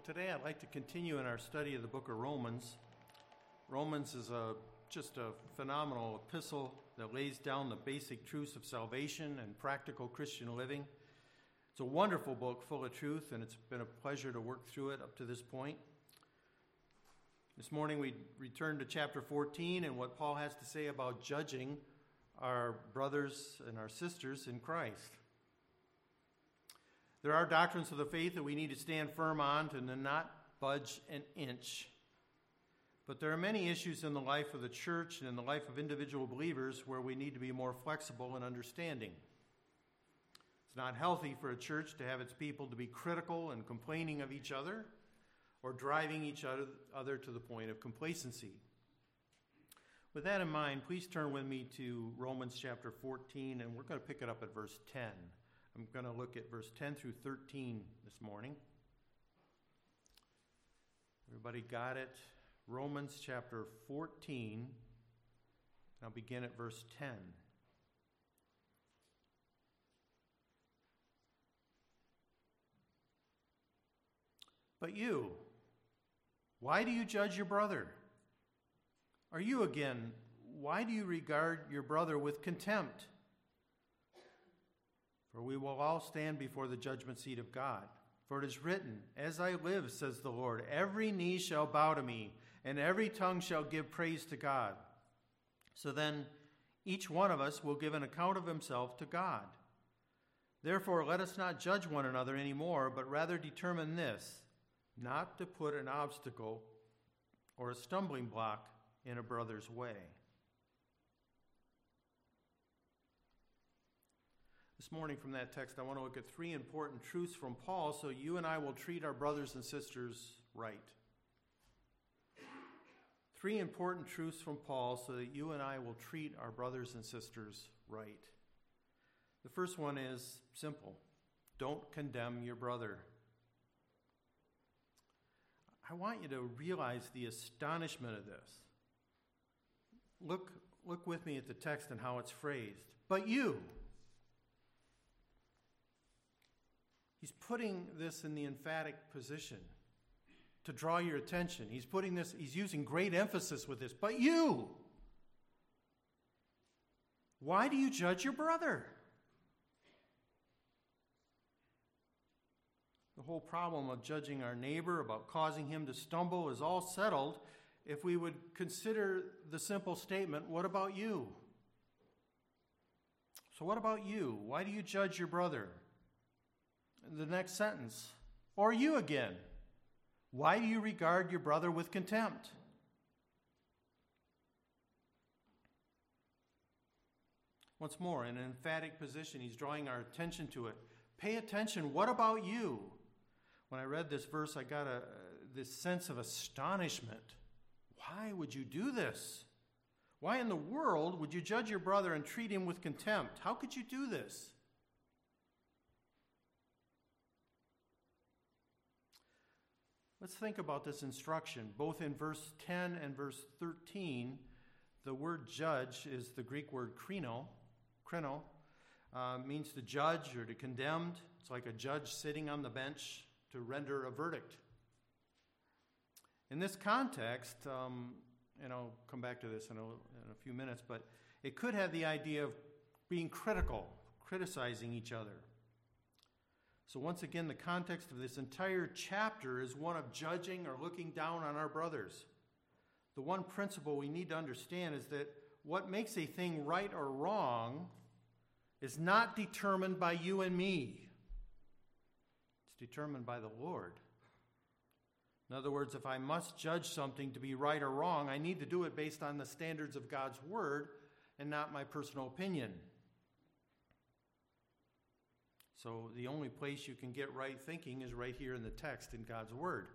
today I'd like to continue in our study of the book of Romans. Romans is just a phenomenal epistle that lays down the basic truths of salvation and practical Christian living. It's a wonderful book full of truth, and it's been a pleasure to work through it up to this point. This morning we return to chapter 14 and what Paul has to say about judging our brothers and our sisters in Christ. There are doctrines of the faith that we need to stand firm on and to not budge an inch. But there are many issues in the life of the church and in the life of individual believers where we need to be more flexible and understanding. It's not healthy for a church to have its people to be critical and complaining of each other or driving each other to the point of complacency. With that in mind, please turn with me to Romans chapter 14, and we're going to pick it up at verse 10. I'm going to look at verse 10 through 13 this morning. Everybody got it? Romans chapter 14. I'll begin at verse 10. But you, why do you judge your brother? Are you again, why do you regard your brother with contempt? For we will all stand before the judgment seat of God. For it is written, as I live, says the Lord, every knee shall bow to me, and every tongue shall give praise to God. So then, each one of us will give an account of himself to God. Therefore, let us not judge one another anymore, but rather determine this, not to put an obstacle or a stumbling block in a brother's way. This morning from that text, I want to look at three important truths from Paul so you and I will treat our brothers and sisters right. Three important truths from Paul so that you and I will treat our brothers and sisters right. The first one is simple. Don't condemn your brother. I want you to realize the astonishment of this. Look with me at the text and how it's phrased. But you. He's putting this in the emphatic position to draw your attention. He's using great emphasis with this. But you. Why do you judge your brother? The whole problem of judging our neighbor, about causing him to stumble, is all settled if we would consider the simple statement, what about you? So what about you? Why do you judge your brother? The next sentence, or you again. Why do you regard your brother with contempt? Once more, in an emphatic position, he's drawing our attention to it. Pay attention. What about you? When I read this verse, I got this sense of astonishment. Why would you do this? Why in the world would you judge your brother and treat him with contempt? How could you do this? Let's think about this instruction. Both in verse 10 and verse 13, the word judge is the Greek word krino, means to judge or to condemn. It's like a judge sitting on the bench to render a verdict. In this context, and I'll come back to this in a few minutes, but it could have the idea of being critical, criticizing each other. So once again, the context of this entire chapter is one of judging or looking down on our brothers. The one principle we need to understand is that what makes a thing right or wrong is not determined by you and me. It's determined by the Lord. In other words, if I must judge something to be right or wrong, I need to do it based on the standards of God's Word and not my personal opinion. So the only place you can get right thinking is right here in the text in God's Word.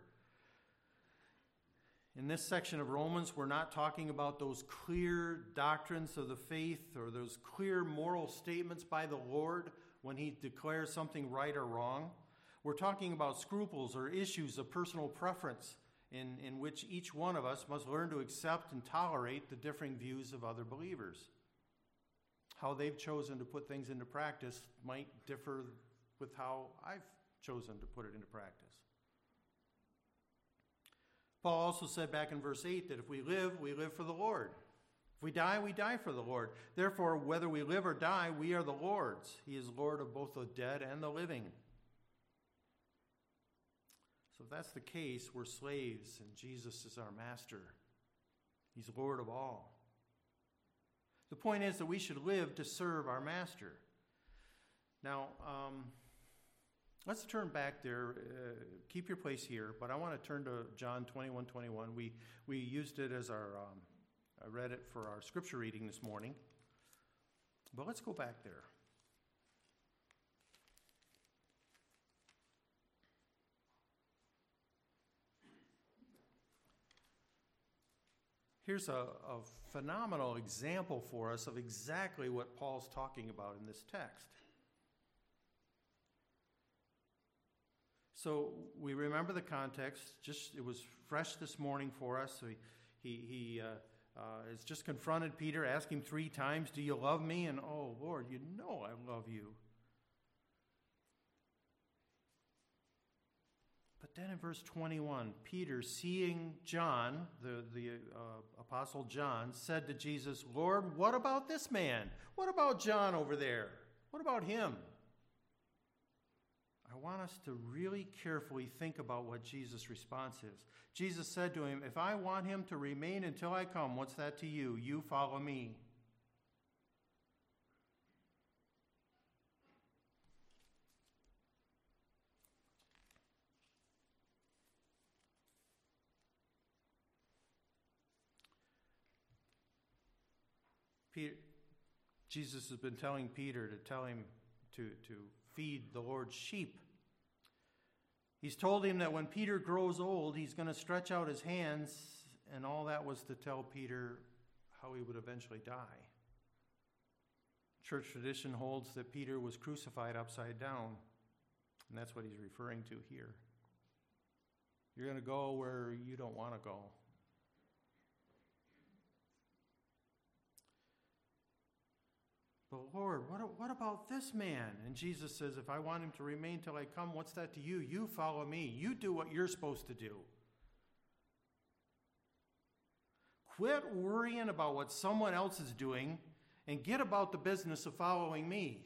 In this section of Romans, we're not talking about those clear doctrines of the faith or those clear moral statements by the Lord when He declares something right or wrong. We're talking about scruples or issues of personal preference in which each one of us must learn to accept and tolerate the differing views of other believers. How they've chosen to put things into practice might differ with how I've chosen to put it into practice. Paul also said back in verse 8 that if we live for the Lord. If we die for the Lord. Therefore, whether we live or die, we are the Lord's. He is Lord of both the dead and the living. So if that's the case, we're slaves and Jesus is our master. He's Lord of all. The point is that we should live to serve our master. Now, let's turn back there. Keep your place here, but I want to turn to John 21:21. We used it as our, I read it for our scripture reading this morning. But let's go back there. Here's a phenomenal example for us of exactly what Paul's talking about in this text. So we remember the context. It was fresh this morning for us. So he has just confronted Peter, asked him 3 times, "Do you love me?" And, "Oh, Lord, you know I love you." But then in verse 21, Peter, seeing John, the Apostle John, said to Jesus, "Lord, what about this man? What about John over there? What about him?" I want us to really carefully think about what Jesus' response is. Jesus said to him, "If I want him to remain until I come, what's that to you? You follow me." Jesus has been telling Peter to tell him to feed the Lord's sheep. He's told him that when Peter grows old, he's going to stretch out his hands, and all that was to tell Peter how he would eventually die. Church tradition holds that Peter was crucified upside down, and that's what he's referring to here. You're going to go where you don't want to go. But Lord, what about this man? And Jesus says, "If I want him to remain till I come, what's that to you? You follow me. You do what you're supposed to do. Quit worrying about what someone else is doing and get about the business of following me."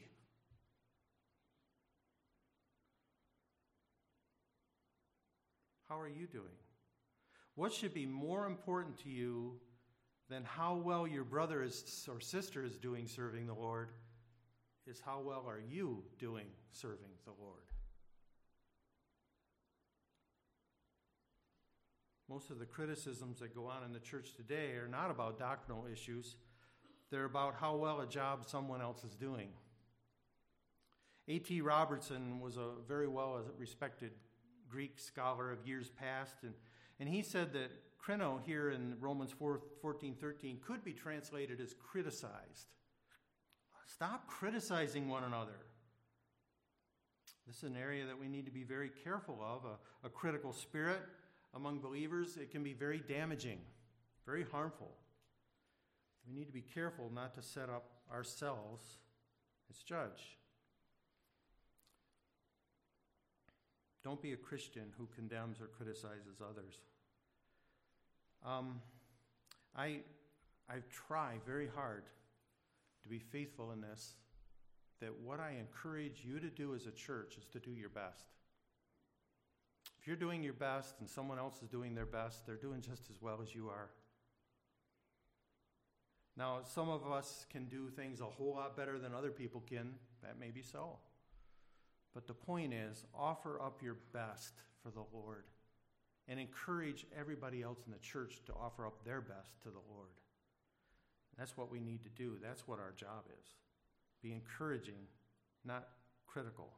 How are you doing? What should be more important to you than how well your brother or sister is doing serving the Lord is how well are you doing serving the Lord? Most of the criticisms that go on in the church today are not about doctrinal issues. They're about how well a job someone else is doing. A.T. Robertson was a very well-respected Greek scholar of years past, and he said that krino here in Romans 14:13 could be translated as criticized. Stop criticizing one another. This is an area that we need to be very careful of. A critical spirit among believers, it can be very damaging, very harmful. We need to be careful not to set up ourselves as judge. Don't be a Christian who condemns or criticizes others. I try very hard to be faithful in this, that what I encourage you to do as a church is to do your best. If you're doing your best and someone else is doing their best, they're doing just as well as you are. Now, some of us can do things a whole lot better than other people can. That may be so. But the point is, offer up your best for the Lord and encourage everybody else in the church to offer up their best to the Lord. That's what we need to do. That's what our job is. Be encouraging, not critical.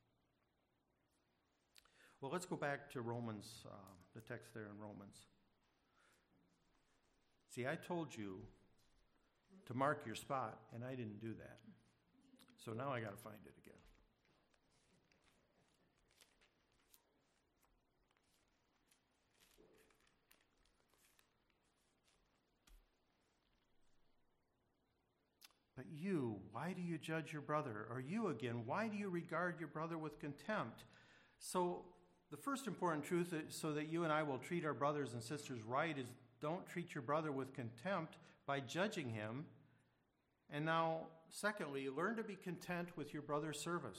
Well, let's go back to Romans, the text there in Romans. See, I told you to mark your spot, and I didn't do that. So now I got to find it again. But you, why do you judge your brother? Or you again, why do you regard your brother with contempt? So The first important truth so that you and I will treat our brothers and sisters right is don't treat your brother with contempt by judging him. And now, secondly, learn to be content with your brother's service.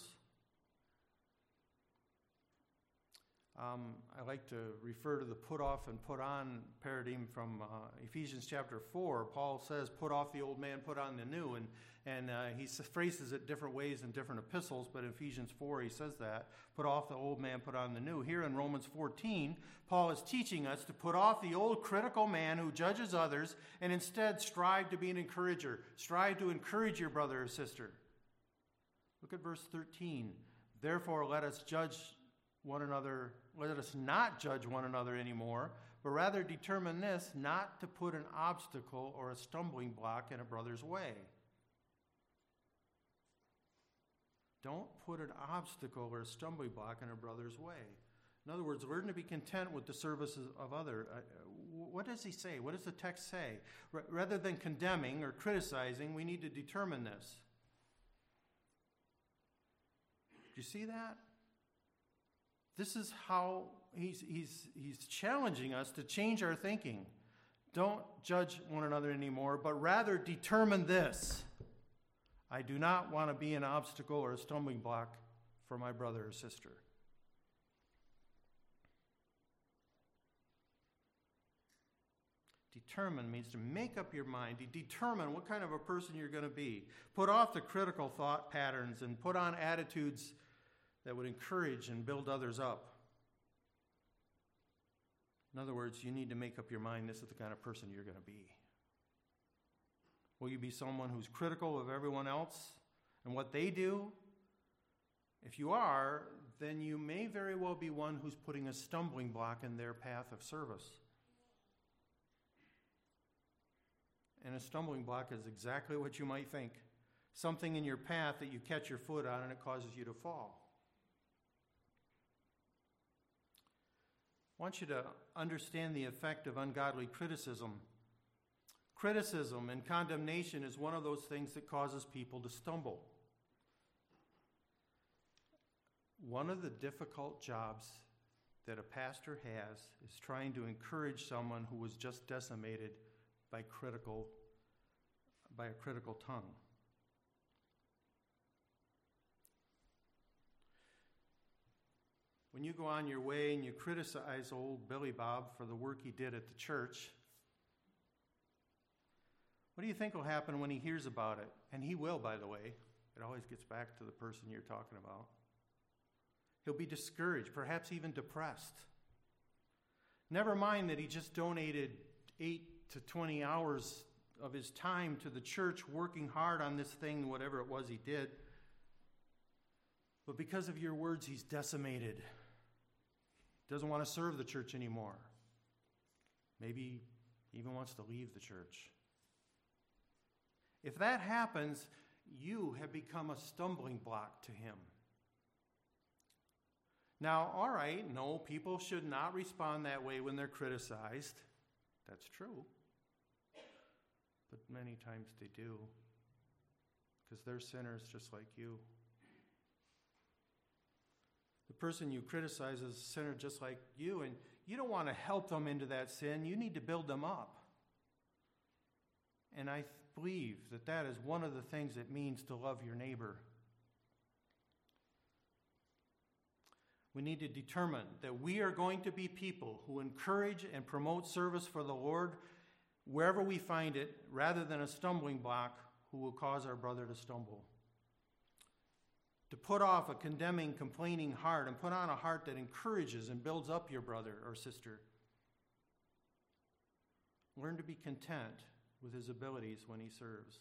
I like to refer to the put off and put on paradigm from Ephesians chapter 4. Paul says, put off the old man, put on the new. And he phrases it different ways in different epistles, but in Ephesians 4 he says that. Put off the old man, put on the new. Here in Romans 14, Paul is teaching us to put off the old critical man who judges others and instead strive to be an encourager. Strive to encourage your brother or sister. Look at verse 13. Therefore, let us not judge one another anymore, but rather determine this, not to put an obstacle or a stumbling block in a brother's way. Don't put an obstacle or a stumbling block in a brother's way. In other words, learn to be content with the services of others. What does he say? What does the text say? Rather than condemning or criticizing, we need to determine this. Do you see that? This is how he's challenging us to change our thinking. Don't judge one another anymore, but rather determine this. I do not want to be an obstacle or a stumbling block for my brother or sister. Determine means to make up your mind. Determine what kind of a person you're going to be. Put off the critical thought patterns and put on attitudes that would encourage and build others up. In other words, you need to make up your mind this is the kind of person you're going to be. Will you be someone who's critical of everyone else and what they do? If you are, then you may very well be one who's putting a stumbling block in their path of service. And a stumbling block is exactly what you might think. Something in your path that you catch your foot on and it causes you to fall. I want you to understand the effect of ungodly criticism. Criticism and condemnation is one of those things that causes people to stumble. One of the difficult jobs that a pastor has is trying to encourage someone who was just decimated by a critical tongue. When you go on your way and you criticize old Billy Bob for the work he did at the church, what do you think will happen when he hears about it? And he will, by the way. It always gets back to the person you're talking about. He'll be discouraged, perhaps even depressed. Never mind that he just donated 8 to 20 hours of his time to the church working hard on this thing, whatever it was he did. But because of your words, he's decimated. Doesn't want to serve the church anymore. Maybe he even wants to leave the church. If that happens, you have become a stumbling block to him. Now, all right, no, people should not respond that way when they're criticized. That's true. But many times they do, because they're sinners just like you. The person you criticize is a sinner just like you, and you don't want to help them into that sin. You need to build them up. And I believe that that is one of the things it means to love your neighbor. We need to determine that we are going to be people who encourage and promote service for the Lord wherever we find it, rather than a stumbling block who will cause our brother to stumble. To put off a condemning, complaining heart and put on a heart that encourages and builds up your brother or sister. Learn to be content with his abilities when he serves.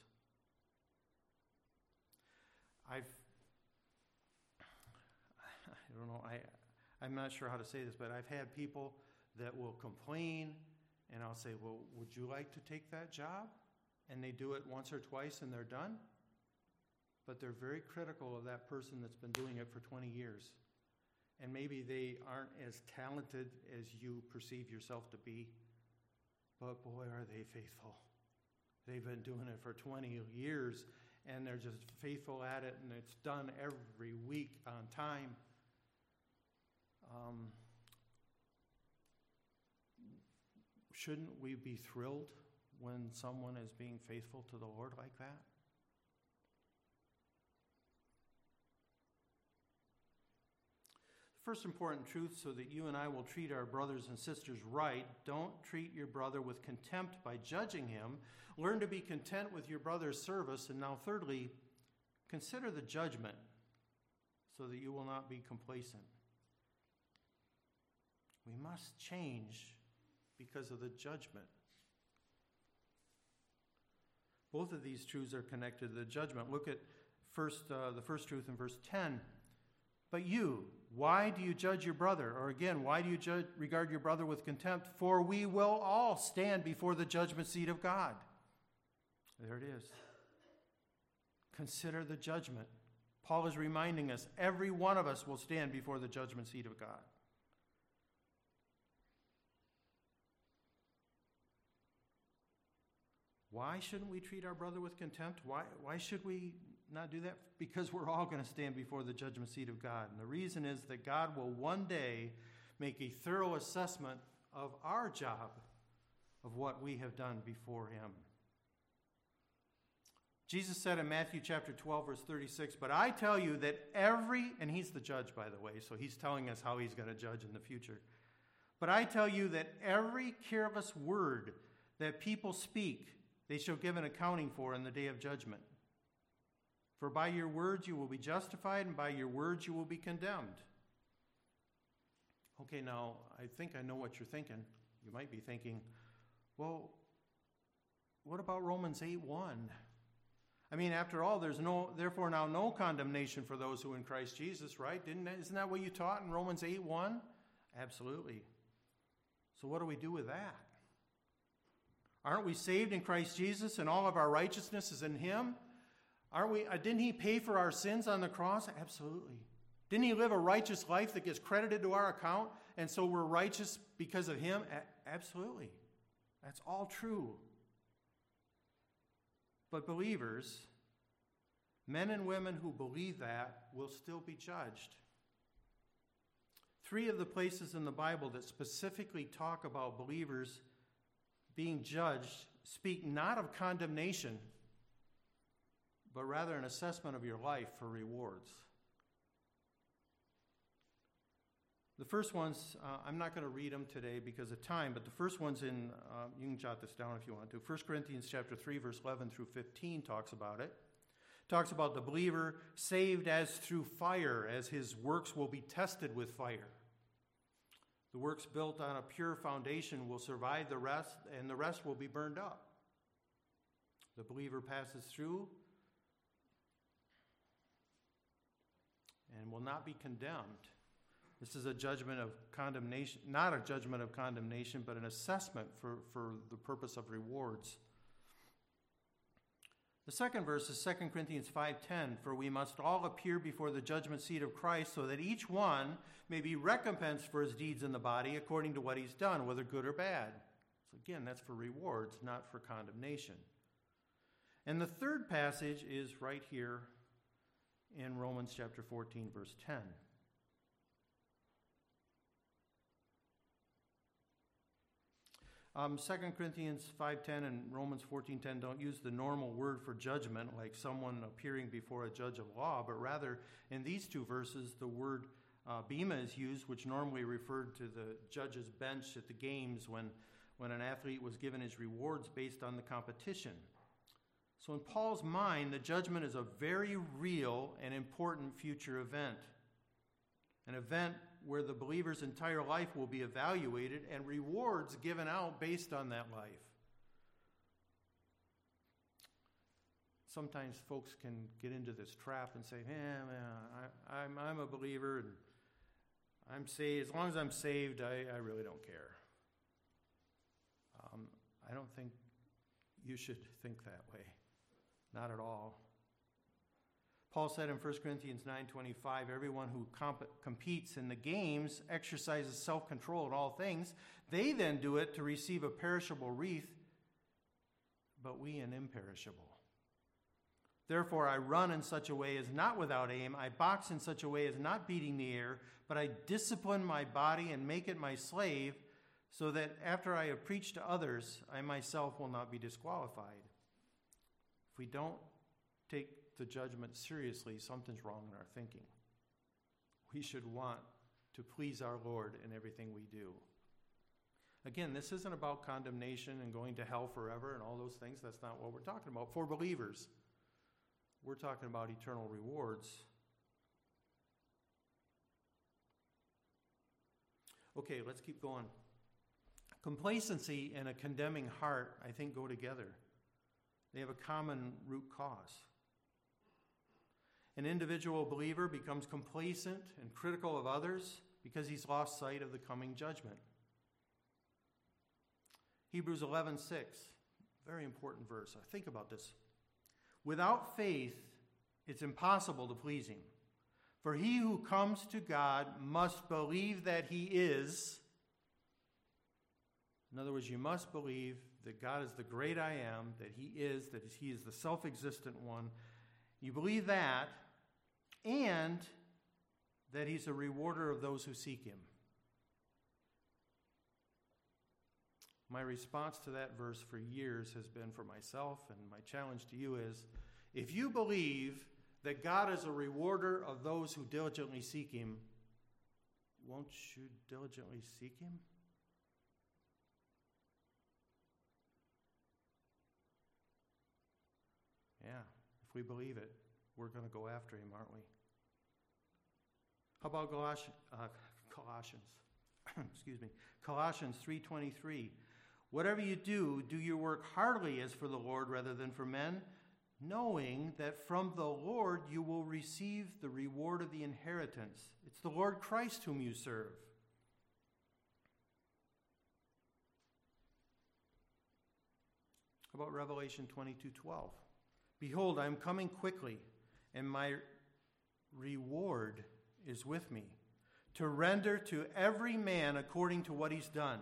I'm not sure how to say this, but I've had people that will complain, and I'll say, well, would you like to take that job? And they do it once or twice and they're done. But they're very critical of that person that's been doing it for 20 years. And maybe they aren't as talented as you perceive yourself to be, but boy, are they faithful. They've been doing it for 20 years, and they're just faithful at it, and it's done every week on time. shouldn't we be thrilled when someone is being faithful to the Lord like that? The first important truth, so that you and I will treat our brothers and sisters right: don't treat your brother with contempt by judging him. Learn to be content with your brother's service. And now thirdly, consider the judgment so that you will not be complacent. We must change because of the judgment. Both of these truths are connected to the judgment. Look at the first truth in verse 10. But you, why do you judge your brother? Or again, why do you regard your brother with contempt? For we will all stand before the judgment seat of God. There it is. Consider the judgment. Paul is reminding us, every one of us will stand before the judgment seat of God. Why shouldn't we treat our brother with contempt? Why should we not do that? Because we're all going to stand before the judgment seat of God. And the reason is that God will one day make a thorough assessment of our job, of what we have done before him. Jesus said in Matthew chapter 12, verse 36, but I tell you that and he's the judge, by the way, so he's telling us how he's going to judge in the future. But I tell you that every careless word that people speak, they shall give an accounting for in the day of judgment. For by your words you will be justified, and by your words you will be condemned. Okay, now, I think I know what you're thinking. You might be thinking, well, what about Romans 8:1? I mean, after all, there's therefore now no condemnation for those who are in Christ Jesus, right? Isn't that what you taught in Romans 8:1? Absolutely. So what do we do with that? Aren't we saved in Christ Jesus, and all of our righteousness is in him? Didn't he pay for our sins on the cross? Absolutely. Didn't he live a righteous life that gets credited to our account, and so we're righteous because of him? Absolutely. That's all true. But believers, men and women who believe that, will still be judged. 3 of the places in the Bible that specifically talk about believers being judged speak not of condemnation, but rather an assessment of your life for rewards. The first ones, I'm not going to read them today because of time, but the first one's in, you can jot this down if you want to. 1 Corinthians chapter 3, verse 11 through 15 talks about it. Talks about the believer saved as through fire, as his works will be tested with fire. The works built on a pure foundation will survive the rest, and the rest will be burned up. The believer passes through and will not be condemned. This is a judgment of condemnation, not a judgment of condemnation, but an assessment for the purpose of rewards. The second verse is 2 Corinthians 5:10, for we must all appear before the judgment seat of Christ, so that each one may be recompensed for his deeds in the body according to what he's done, whether good or bad. So again, that's for rewards, not for condemnation. And the third passage is right here in Romans chapter 14, verse 10. 2 Corinthians 5:10 and Romans 14:10 don't use the normal word for judgment, like someone appearing before a judge of law, but rather in these 2 verses the word bema is used, which normally referred to the judge's bench at the games when an athlete was given his rewards based on the competition. So in Paul's mind, the judgment is a very real and important future event, an event where the believer's entire life will be evaluated and rewards given out based on that life. Sometimes folks can get into this trap and say, I'm a believer and I'm saved. As long as I'm saved, I really don't care. I don't think you should think that way. Not at all. Paul said in 1 Corinthians 9:25, everyone who competes in the games exercises self-control in all things. They then do it to receive a perishable wreath, but we an imperishable. Therefore, I run in such a way as not without aim. I box in such a way as not beating the air, but I discipline my body and make it my slave, so that after I have preached to others, I myself will not be disqualified. If we don't take the judgment seriously, something's wrong in our thinking. We should want to please our Lord in everything we do. Again, this isn't about condemnation and going to hell forever and all those things. That's not what we're talking about. For believers, we're talking about eternal rewards. Okay, let's keep going. Complacency and a condemning heart, I think, go together. They have a common root cause. An individual believer becomes complacent and critical of others because he's lost sight of the coming judgment. Hebrews 11:6, very important verse. Think about this. Without faith, it's impossible to please him. For he who comes to God must believe that he is. In other words, you must believe that God is the great I am, that he is the self-existent one. You believe that, and that he's a rewarder of those who seek him. My response to that verse for years has been for myself, and my challenge to you is, if you believe that God is a rewarder of those who diligently seek him, won't you diligently seek him? Yeah, if we believe it, we're going to go after him, aren't we? How about Colossians? Excuse me. Colossians 3:23. Whatever you do, do your work heartily as for the Lord rather than for men, knowing that from the Lord you will receive the reward of the inheritance. It's the Lord Christ whom you serve. How about Revelation 22:12? Behold, I am coming quickly, and my reward is with me, to render to every man according to what he's done.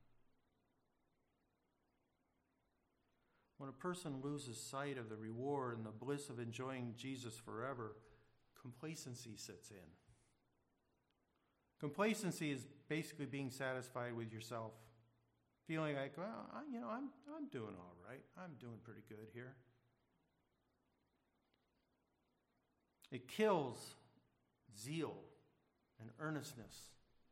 When a person loses sight of the reward and the bliss of enjoying Jesus forever, complacency sets in. Complacency is basically being satisfied with yourself, feeling like, well, I'm doing all right. I'm doing pretty good here. It kills zeal and earnestness.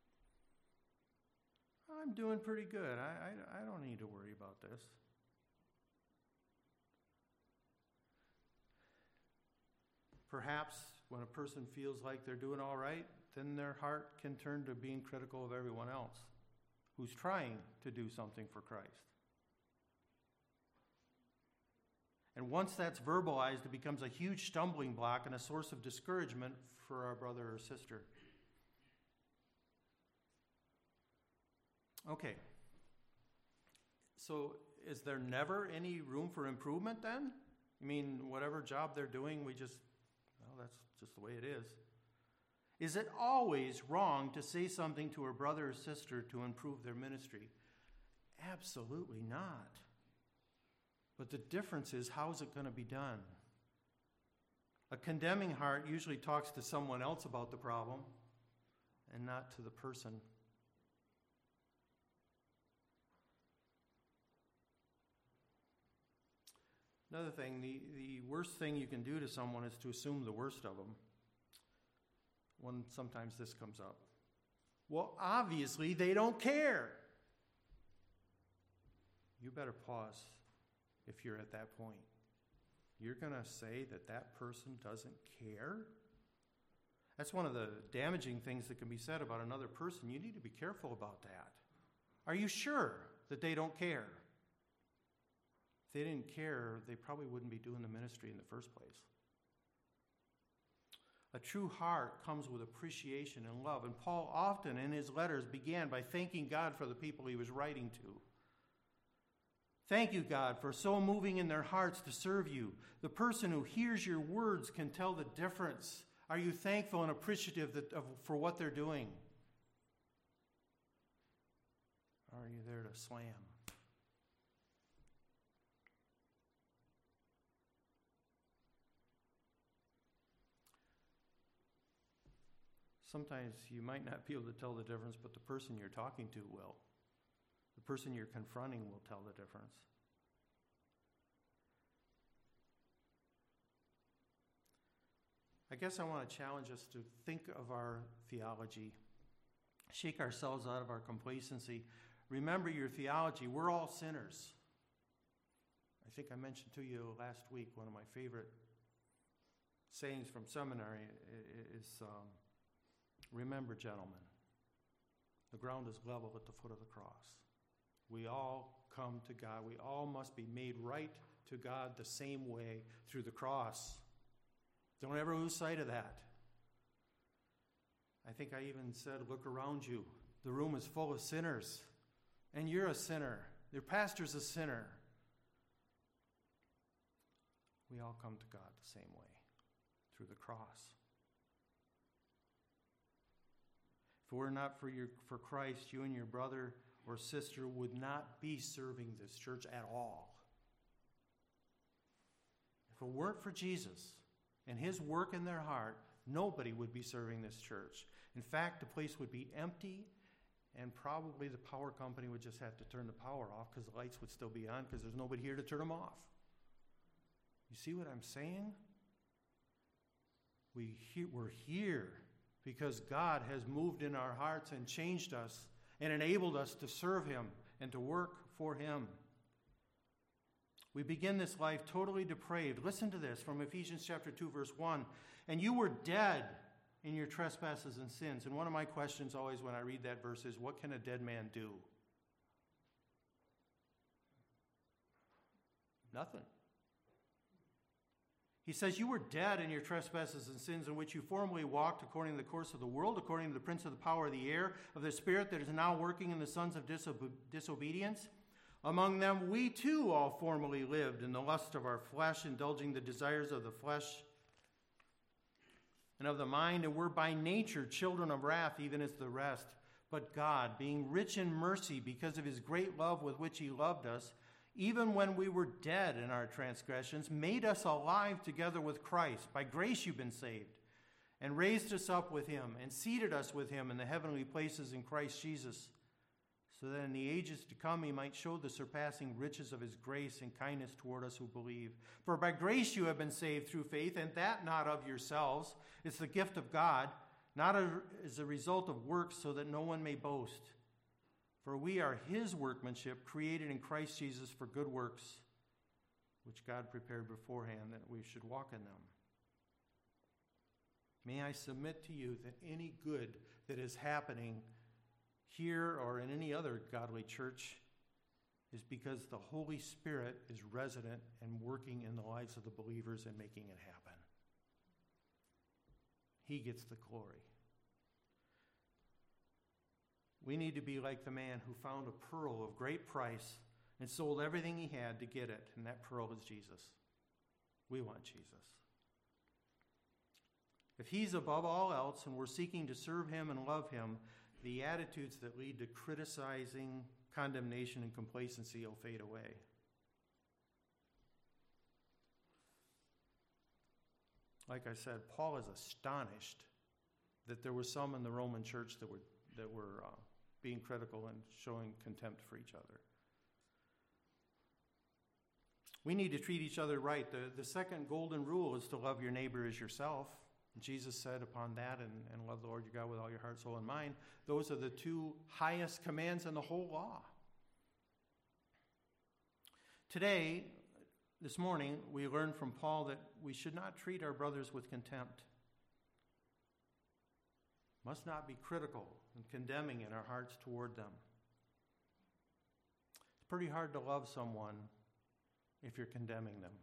I'm doing pretty good. I don't need to worry about this. Perhaps when a person feels like they're doing all right, then their heart can turn to being critical of everyone else who's trying to do something for Christ. And once that's verbalized, it becomes a huge stumbling block and a source of discouragement for our brother or sister. Okay. So is there never any room for improvement then? You mean whatever job they're doing, that's just the way it is. Is it always wrong to say something to a brother or sister to improve their ministry? Absolutely not. But the difference is, how is it going to be done? A condemning heart usually talks to someone else about the problem and not to the person. Another thing, the worst thing you can do to someone is to assume the worst of them. Sometimes this comes up. Well, obviously they don't care. You better pause if you're at that point. You're going to say that person doesn't care? That's one of the damaging things that can be said about another person. You need to be careful about that. Are you sure that they don't care? If they didn't care, they probably wouldn't be doing the ministry in the first place. A true heart comes with appreciation and love, and Paul often in his letters began by thanking God for the people he was writing to. Thank you, God, for so moving in their hearts to serve you. The person who hears your words can tell the difference. Are you thankful and appreciative for what they're doing? Or are you there to slam? Sometimes you might not be able to tell the difference, but the person you're talking to will. person you're confronting will tell the difference. I guess I want to challenge us to think of our theology, shake ourselves out of our complacency. Remember your theology. We're all sinners. I think I mentioned to you last week one of my favorite sayings from seminary is, remember, gentlemen, the ground is level at the foot of the cross. We all come to God. We all must be made right to God the same way through the cross. Don't ever lose sight of that. I think I even said, look around you. The room is full of sinners, and you're a sinner. Your pastor's a sinner. We all come to God the same way, through the cross. If it were not for Christ, you and your brother or sister would not be serving this church at all. If it weren't for Jesus and his work in their heart, nobody would be serving this church. In fact, the place would be empty, and probably the power company would just have to turn the power off because the lights would still be on because there's nobody here to turn them off. You see what I'm saying? We're here because God has moved in our hearts and changed us and enabled us to serve him and to work for him. We begin this life totally depraved. Listen to this from Ephesians chapter 2, verse 1. And you were dead in your trespasses and sins. And one of my questions always when I read that verse is, what can a dead man do? Nothing. He says, you were dead in your trespasses and sins in which you formerly walked according to the course of the world, according to the prince of the power of the air, of the spirit that is now working in the sons of disobedience. Among them we too all formerly lived in the lust of our flesh, indulging the desires of the flesh and of the mind, and were by nature children of wrath, even as the rest. But God, being rich in mercy because of his great love with which he loved us, even when we were dead in our transgressions, made us alive together with Christ. By grace you've been saved, and raised us up with him, and seated us with him in the heavenly places in Christ Jesus, so that in the ages to come he might show the surpassing riches of his grace and kindness toward us who believe. For by grace you have been saved through faith, and that not of yourselves. It's the gift of God, not as a result of works, so that no one may boast. For we are his workmanship, created in Christ Jesus for good works, which God prepared beforehand that we should walk in them. May I submit to you that any good that is happening here or in any other godly church is because the Holy Spirit is resident and working in the lives of the believers and making it happen. He gets the glory. We need to be like the man who found a pearl of great price and sold everything he had to get it, and that pearl is Jesus. We want Jesus. If he's above all else and we're seeking to serve him and love him, the attitudes that lead to criticizing, condemnation, and complacency will fade away. Like I said, Paul is astonished that there were some in the Roman church that were being critical and showing contempt for each other. We need to treat each other right. The second golden rule is to love your neighbor as yourself. Jesus said upon that, and love the Lord your God with all your heart, soul, and mind. Those are the two highest commands in the whole law. Today, this morning, we learned from Paul that we should not treat our brothers with contempt. Must not be critical and condemning in our hearts toward them. It's pretty hard to love someone if you're condemning them.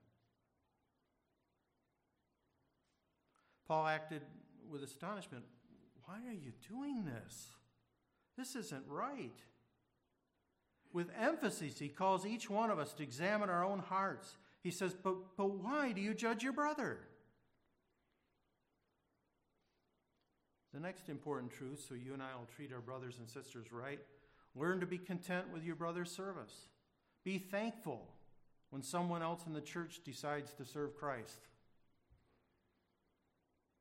Paul acted with astonishment. Why are you doing this? This isn't right. With emphasis, he calls each one of us to examine our own hearts. He says, but why do you judge your brother? The next important truth, so you and I will treat our brothers and sisters right, learn to be content with your brother's service. Be thankful when someone else in the church decides to serve Christ.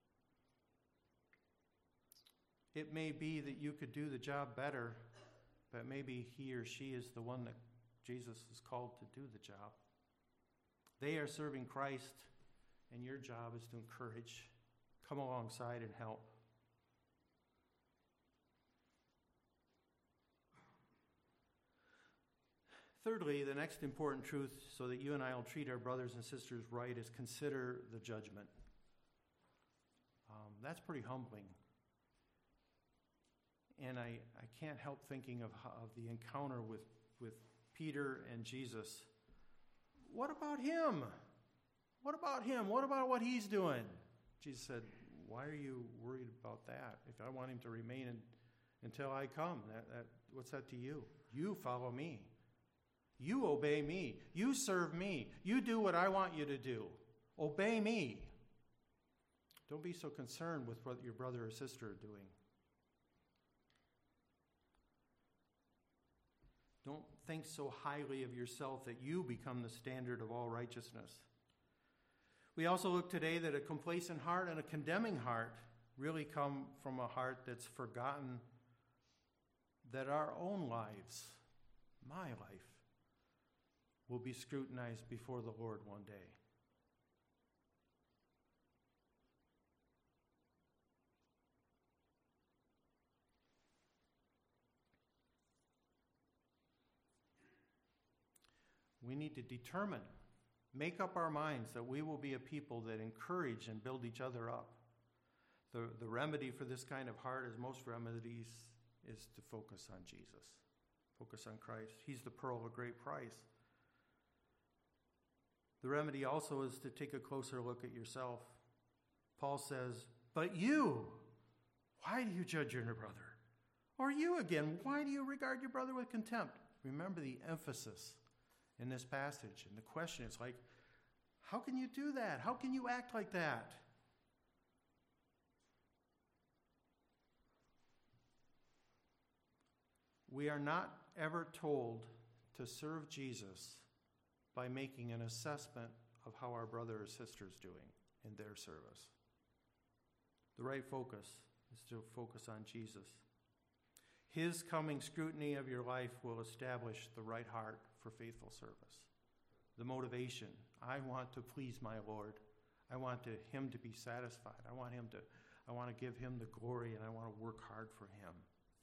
It may be that you could do the job better, but maybe he or she is the one that Jesus is called to do the job. They are serving Christ, and your job is to encourage, come alongside and help. Thirdly, the next important truth so that you and I will treat our brothers and sisters right is consider the judgment. That's pretty humbling. And I can't help thinking of the encounter with Peter and Jesus. What about him? What about him? What about what he's doing? Jesus said, why are you worried about that? If I want him to remain until I come, what's that to you? You follow me. You obey me. You serve me. You do what I want you to do. Obey me. Don't be so concerned with what your brother or sister are doing. Don't think so highly of yourself that you become the standard of all righteousness. We also look today that a complacent heart and a condemning heart really come from a heart that's forgotten that our own lives, my life, will be scrutinized before the Lord one day. We need to determine, make up our minds that we will be a people that encourage and build each other up. The remedy for this kind of heart, as most remedies, is to focus on Jesus. Focus on Christ. He's the pearl of great price. The remedy also is to take a closer look at yourself. Paul says, but you, why do you judge your brother? Or you again, why do you regard your brother with contempt? Remember the emphasis in this passage. And the question is like, how can you do that? How can you act like that? We are not ever told to serve Jesus by making an assessment of how our brother or sister is doing in their service. The right focus is to focus on Jesus. His coming scrutiny of your life will establish the right heart for faithful service. The motivation, I want to please my Lord. I want him to be satisfied. I want to give him the glory, and I want to work hard for him.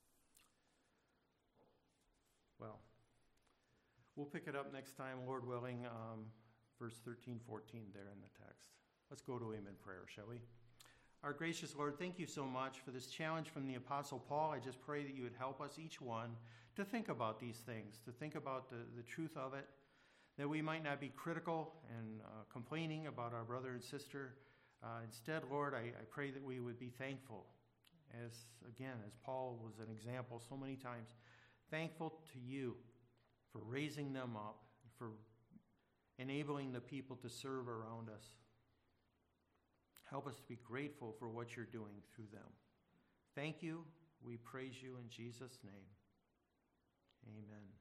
Well, we'll pick it up next time, Lord willing, verse 13, 14 there in the text. Let's go to him in prayer, shall we? Our gracious Lord, thank you so much for this challenge from the Apostle Paul. I just pray that you would help us, each one, to think about these things, to think about the truth of it, that we might not be critical and complaining about our brother and sister. Instead, Lord, I pray that we would be thankful, as Paul was an example so many times, thankful to you for raising them up, for enabling the people to serve around us. Help us to be grateful for what you're doing through them. Thank you. We praise you in Jesus' name. Amen.